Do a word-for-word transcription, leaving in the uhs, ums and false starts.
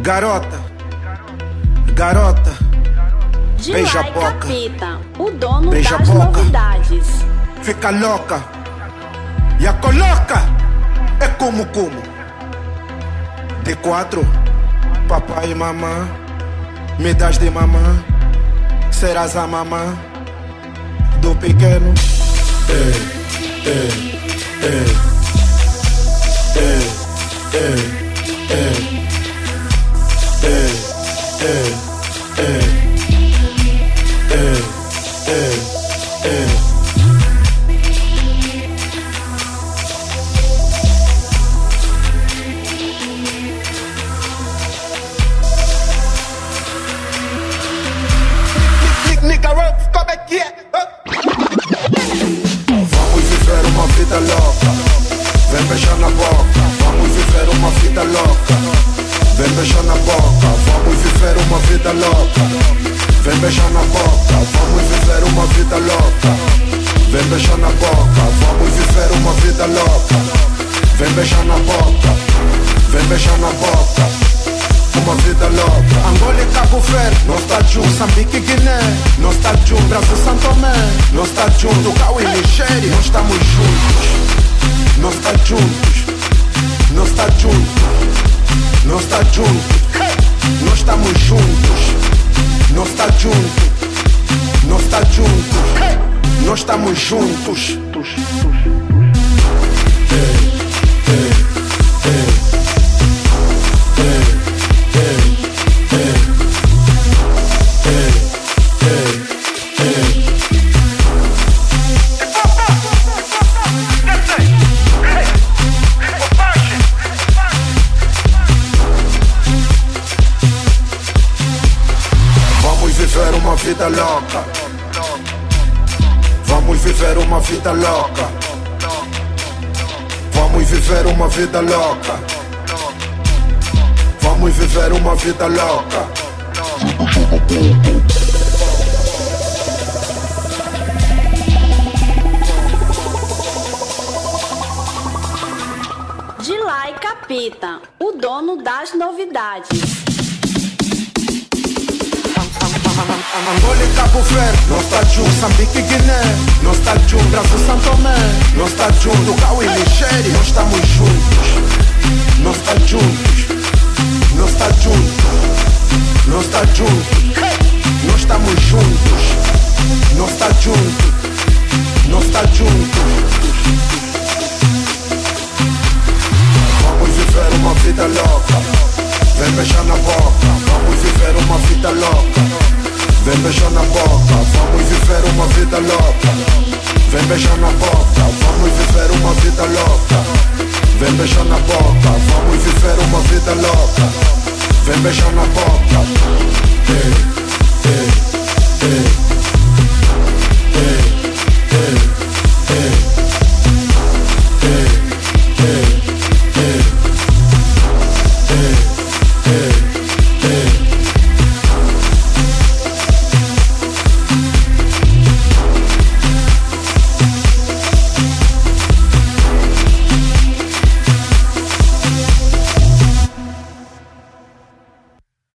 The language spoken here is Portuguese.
Garota, garota, De beija a Lai boca, Capita, o dono beija a das boca, novidades. fica louca e a coloca é como como. D quatro, papai e mamã, me das de mamã, serás a mamã do pequeno. Ei, ei, ei, ei, ei, ei. Ei, ei, ei, ei, ei, ei. Nigga, como é que é? Vamos viver uma vida louca, vem beijar na boca. Vamos viver uma vida louca, vem beijar na boca, vamos viver uma vida louca. Vem beijar na boca, vamos viver uma vida louca. Vem beijar na boca, vamos viver uma vida louca. Vem beijar na boca, vem beijar na boca. Uma vida louca. Angola e Cabo Verde, nós tá junto. Moçambique e Guiné, nós tá junto. Brasil, São Tomé, nós tá junto. Cau e Nigéria, nós estamos juntos. Nós tá juntos, nós tá juntos. Nós tá juntos, nós estamos juntos. Nós tá juntos, nós tá juntos. Nós estamos juntos. Ei, ei, ei. Uma vida louca, vamos viver uma vida louca, vamos viver uma vida louca, vamos viver uma vida louca. De Lai Capita, o dono das novidades. Angola e Cabo Verde, nós tá junto. Moçambique e Guiné, nós tá junto. Brasil, São Tomé, nós tá junto. Cau e Nigéria, nós estamos juntos. Nós tá juntos, nós tá juntos. Nós tá juntos, nós estamos juntos. Nós tá juntos, nós tá juntos. Vamos viver uma vida louca, vem beijar na boca. Vamos viver uma vida louca. Vem beijar na boca, vamos viver uma vida louca. Vem beijar na boca, vamos viver uma vida louca. Vem beijar na boca, vamos viver uma vida louca. Vem beijar na boca. Ei.